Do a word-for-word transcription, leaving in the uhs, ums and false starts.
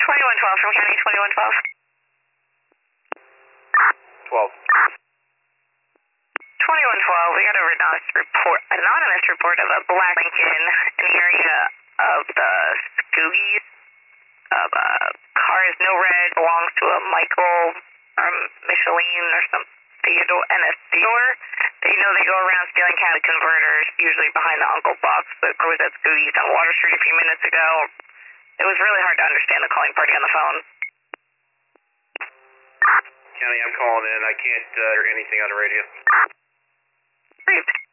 twenty-one twelve from County twenty-one twelve. twelve. twenty-one twelve, we got a anonymous report, anonymous report of a black Lincoln in the area of the Scoogies. Of a car is no red, belongs to a Michael or Micheline or some Theodore and a Theodore. They know they go around stealing catalytic converters, usually behind the Uncle Box. The car was at Scoogies on Water Street a few minutes ago. It was really hard to understand the calling party on the phone. County, I'm calling in. I can't uh, hear anything on the radio. Great.